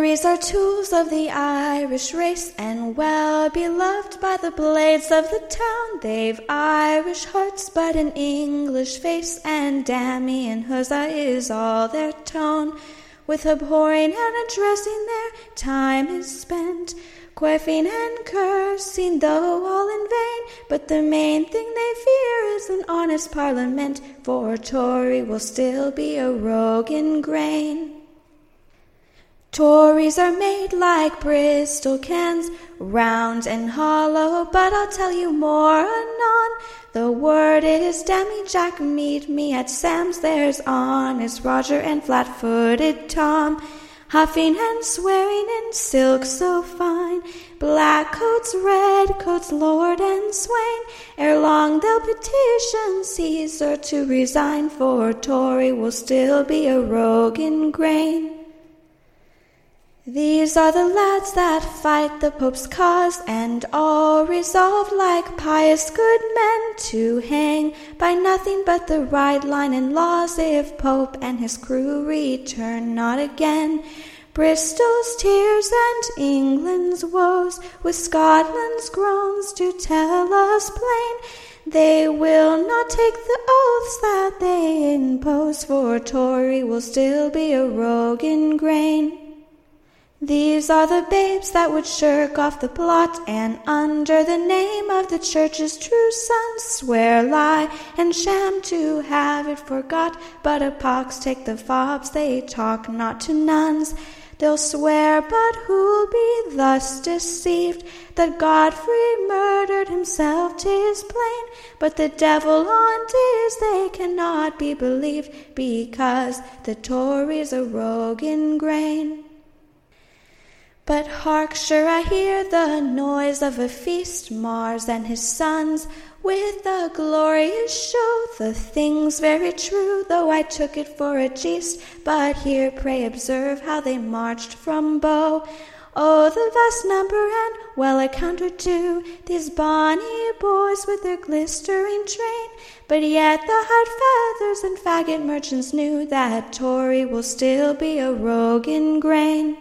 Tories are tools of the Irish race, and well beloved by the blades of the town. They've Irish hearts but an English face, and Dammy and Huzza is all their tone. With abhorring and addressing their time is spent, quaffing and cursing, though all in vain. But the main thing they fear is an honest parliament, for a Tory will still be a rogue in grain. Tories are made like Bristol cans, round and hollow, but I'll tell you more anon. The word is Dammy Jack, meet me at Sam's, there's honest Roger and flat-footed Tom, huffing and swearing in silk so fine, black coats, red coats, lord and swain. Ere long they'll petition Caesar to resign, for a Tory will still be a rogue in grain. These are the lads that fight the Pope's cause, and all resolved like pious good men to hang by nothing but the right line and laws, if Pope and his crew return not again. Bristol's tears and England's woes, with Scotland's groans to tell us plain, they will not take the oaths that they impose, for a Tory will still be a rogue in grain. These are the babes that would shirk off the plot, and under the name of the Church's true sons swear, lie, and sham to have it forgot. But a pox take the fobs, they talk not to nuns. They'll swear, but who'll be thus deceived, that Godfrey murdered himself, 'tis plain. But the devil on't is, they cannot be believed, because the Tory's a rogue in grain. But hark, sure I hear the noise of a feast, Mars and his sons, with a glorious show. The thing's very true, though I took it for a jest. But here pray observe how they marched from Bow. Oh, the vast number and well accounted too, these bonny boys with their glistering train. But yet the hard feathers and faggot merchants knew that Tory will still be a rogue in grain.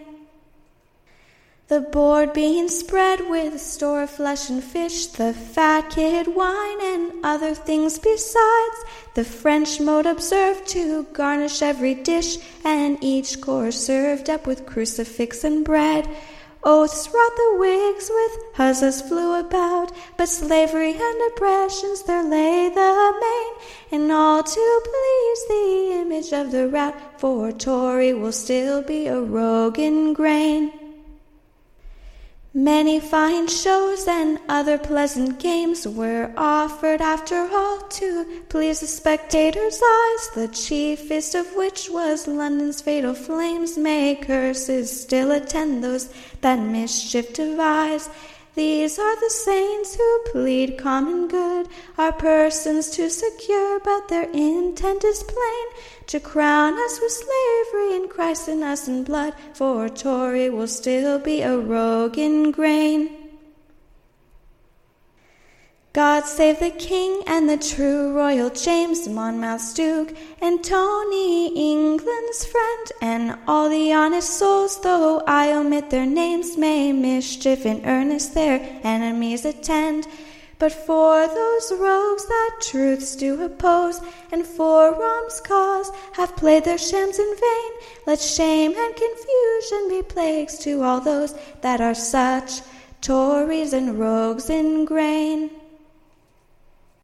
The board being spread with store of flesh and fish, the fat kid wine and other things besides, the French mode observed to garnish every dish, and each course served up with crucifix and bread. Oaths wrought the Whigs, with huzzas flew about, but slavery and oppressions there lay the main, and all to please the image of the rout, for Tory will still be a rogue in grain. Many fine shows and other pleasant games were offered after all to please the spectators' eyes, the chiefest of which was London's fatal flames. May curses still attend those that mischief devise. These are the saints who plead common good, our persons to secure, but their intent is plain, to crown us with slavery and Christ in us in blood, for Tory will still be a rogue in grain. God save the King and the true royal James, Monmouth's Duke, and Tony, England's friend, and all the honest souls, though I omit their names, may mischief in earnest their enemies attend. But for those rogues that truths do oppose, and for Rom's cause have played their shams in vain, let shame and confusion be plagues to all those that are such Tories and rogues in grain.